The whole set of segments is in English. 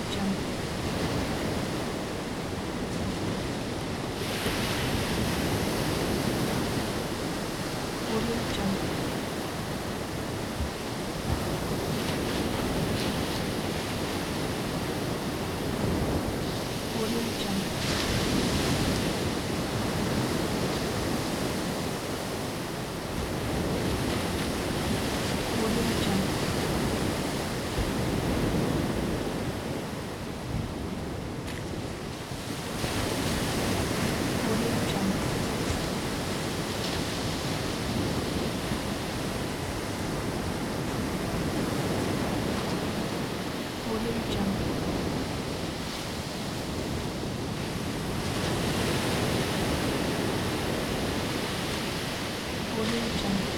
Jungle. Audio Jungle. Audio Jungle. Audio Jungle. Audio Jungle. Audio Jungle. Audio Jungle.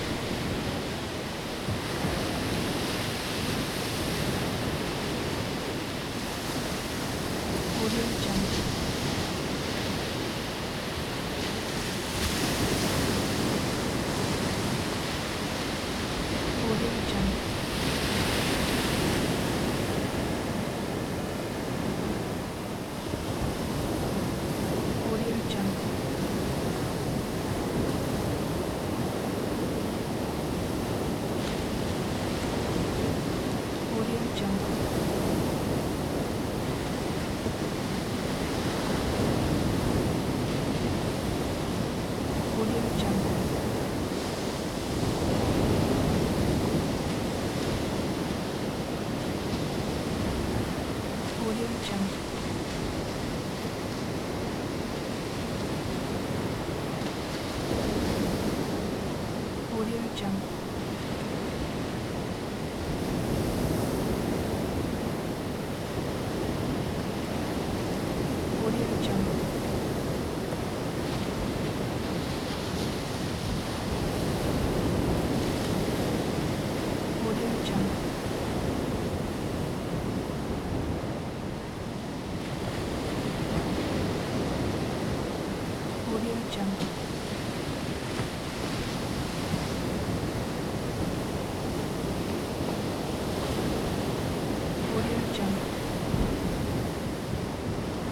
Audio Jungle. Audio Jungle. Audio Jungle. Audio Jungle. Audio Jungle. Audio Jungle. Audio Jungle. Audio Jungle. Audio Jungle. Audio Jungle.